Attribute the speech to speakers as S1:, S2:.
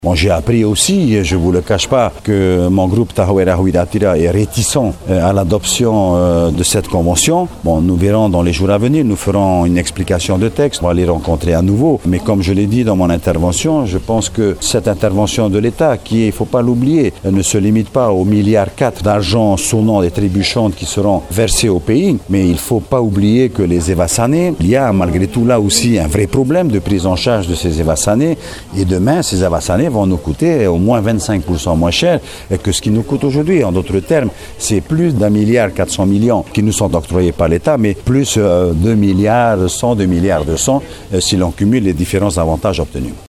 S1: Bon, j'ai appris aussi, je ne vous le cache pas, que mon groupe Tahouera Huidatira est réticent à l'adoption de cette convention. Bon, nous verrons dans les jours à venir, nous ferons une explication de texte, on va les rencontrer à nouveau. Mais comme je l'ai dit dans mon intervention, je pense que cette intervention de l'État, qui, il ne faut pas l'oublier, ne se limite pas aux milliards 4 d'argent sonnant et trébuchant qui seront versés au pays, mais il ne faut pas oublier que les évassanés, il y a malgré tout là aussi un vrai problème de prise en charge de ces évassanés, et demain ces évassanés vont nous coûter au moins 25% moins cher que ce qui nous coûte aujourd'hui. En d'autres termes, c'est plus d'1,4 milliard qui nous sont octroyés par l'État, mais plus 2 milliards 200 si l'on cumule les différents avantages obtenus.